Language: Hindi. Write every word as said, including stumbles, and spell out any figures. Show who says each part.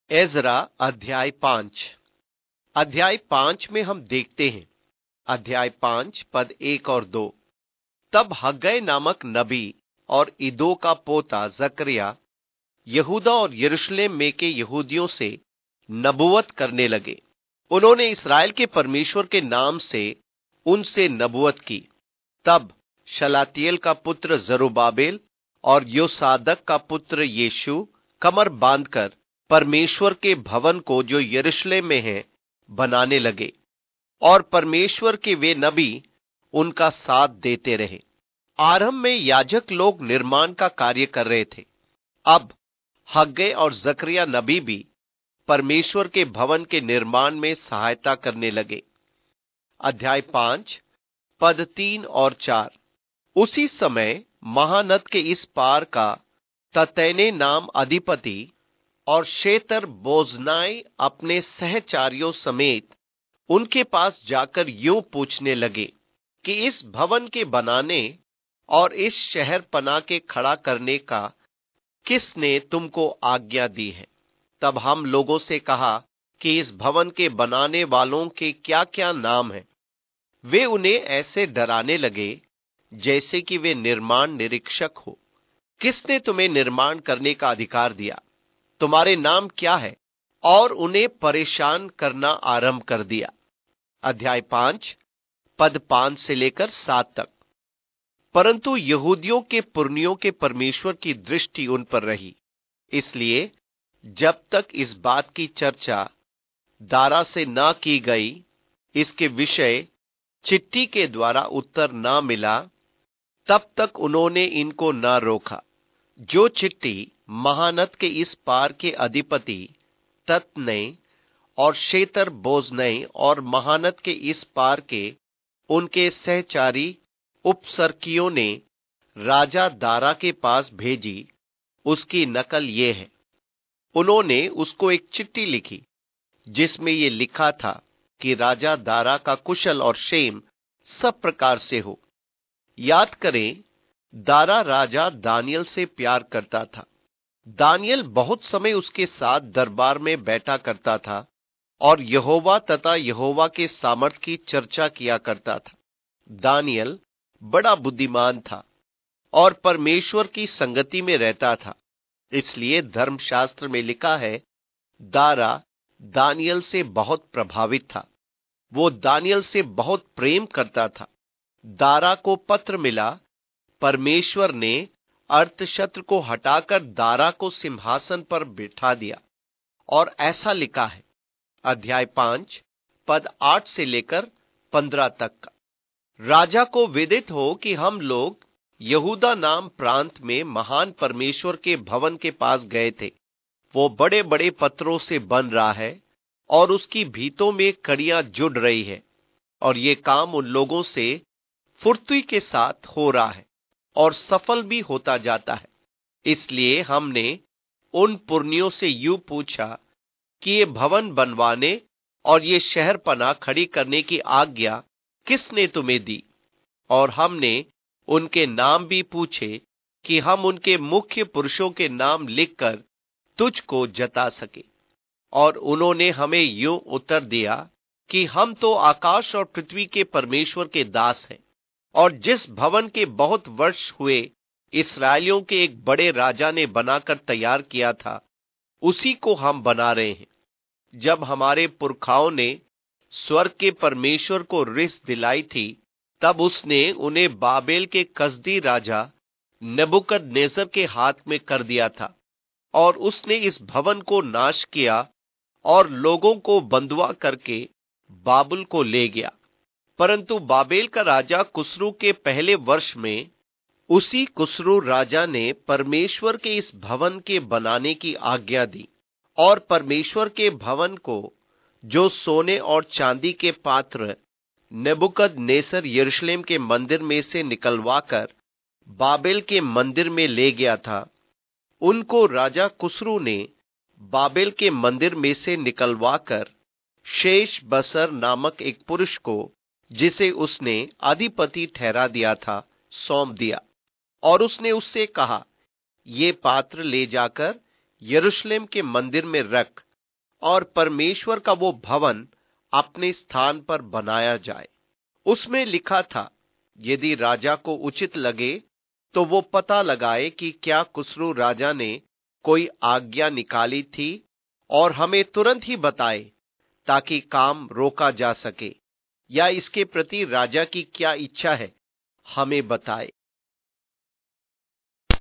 Speaker 1: एजरा अध्याय पांच। अध्याय पांच में हम देखते हैं, अध्याय पांच पद एक और दो। तब हग्गै नामक नबी और इदो का पोता जकरिया यहूदा और यरूशलेम में के यहूदियों से नबुवत करने लगे। उन्होंने इस्राएल के परमेश्वर के नाम से उनसे नबुवत की। तब शलातियेल का पुत्र जरुब्बाबेल और योसादक का पुत्र यीशु कमर बांधकर परमेश्वर के भवन को जो यरूशलेम में है बनाने लगे, और परमेश्वर के वे नबी उनका साथ देते रहे। आरंभ में याजक लोग निर्माण का कार्य कर रहे थे। अब हग्गै और जकरिया नबी भी परमेश्वर के भवन के निर्माण में सहायता करने लगे। अध्याय पांच पद तीन और चार। उसी समय महानद के इस पार का ततैने नाम अधिपति और शेतर बोजनाई अपने सहचारियों समेत उनके पास जाकर यूं पूछने लगे कि इस भवन के बनाने और इस शहर पना के खड़ा करने का किसने तुमको आज्ञा दी है। तब हम लोगों से कहा कि इस भवन के बनाने वालों के क्या क्या नाम हैं। वे उन्हें ऐसे डराने लगे जैसे कि वे निर्माण निरीक्षक हो। किसने तुम्हें निर्माण करने का अधिकार दिया? तुम्हारे नाम क्या है? और उन्हें परेशान करना आरंभ कर दिया। अध्याय पांच पद पांच से लेकर सात तक। परंतु यहूदियों के पुरनियों के परमेश्वर की दृष्टि उन पर रही, इसलिए जब तक इस बात की चर्चा दारा से ना की गई, इसके विषय चिट्ठी के द्वारा उत्तर ना मिला, तब तक उन्होंने इनको ना रोका। जो चिट्ठी महानद के इस पार के अधिपति ततनै और शेतर बोजनै और महानद के इस पार के उनके सहचारी उपसर्कियों ने राजा दारा के पास भेजी, उसकी नकल ये है। उन्होंने उसको एक चिट्ठी लिखी जिसमें यह लिखा था कि राजा दारा का कुशल और क्षेम सब प्रकार से हो। याद करें, दारा राजा दानियल से प्यार करता था। दानियल बहुत समय उसके साथ दरबार में बैठा करता था और यहोवा तथा यहोवा के सामर्थ की चर्चा किया करता था। दानियल बड़ा बुद्धिमान था और परमेश्वर की संगति में रहता था। इसलिए धर्मशास्त्र में लिखा है, दारा दानियल से बहुत प्रभावित था। वो दानियल से बहुत प्रेम करता था। दारा को पत्र मिला, परमेश्वर ने अर्थशस्त्र को हटाकर दारा को सिंहासन पर बिठा दिया। और ऐसा लिखा है, अध्याय पांच पद आठ से लेकर पंद्रह तक का। राजा को विदित हो कि हम लोग यहूदा नाम प्रांत में महान परमेश्वर के भवन के पास गए थे। वो बड़े बड़े पत्रों से बन रहा है और उसकी भीतों में कड़ियां जुड़ रही है, और ये काम उन लोगों से फुर्ती के साथ हो रहा है और सफल भी होता जाता है। इसलिए हमने उन पुरनियों से यूं पूछा कि ये भवन बनवाने और ये शहर पना खड़ी करने की आज्ञा किसने तुम्हें दी? और हमने उनके नाम भी पूछे कि हम उनके मुख्य पुरुषों के नाम लिखकर तुझको जता सके। और उन्होंने हमें यूं उत्तर दिया कि हम तो आकाश और पृथ्वी के परमेश्वर के दास हैं, और जिस भवन के बहुत वर्ष हुए इस्राएलियों के एक बड़े राजा ने बनाकर तैयार किया था, उसी को हम बना रहे हैं। जब हमारे पुरखाओं ने स्वर्ग के परमेश्वर को रिस दिलाई थी, तब उसने उन्हें बाबेल के कसदी राजा नबूकदनेस्सर के हाथ में कर दिया था, और उसने इस भवन को नाश किया और लोगों को बंधुआ करके बाबुल को ले गया। परंतु बाबेल का राजा कुस्रू के पहले वर्ष में उसी कुस्रू राजा ने परमेश्वर के इस भवन के बनाने की आज्ञा दी, और परमेश्वर के भवन को, जो सोने और चांदी के पात्र नबूकदनेस्सर यरूशलेम के मंदिर में से निकलवाकर बाबेल के मंदिर में ले गया था, उनको राजा कुस्रू ने बाबेल के मंदिर में से निकलवाकर शेष बसर नामक एक पुरुष को, जिसे उसने अधिपति ठहरा दिया था, सौंप दिया। और उसने उससे कहा, ये पात्र ले जाकर यरूशलेम के मंदिर में रख, और परमेश्वर का वो भवन अपने स्थान पर बनाया जाए। उसमें लिखा था, यदि राजा को उचित लगे तो वो पता लगाए कि क्या खुसरो राजा ने कोई आज्ञा निकाली थी और हमें तुरंत ही बताए, ताकि काम रोका जा सके, या इसके प्रति राजा की क्या इच्छा है हमें बताए।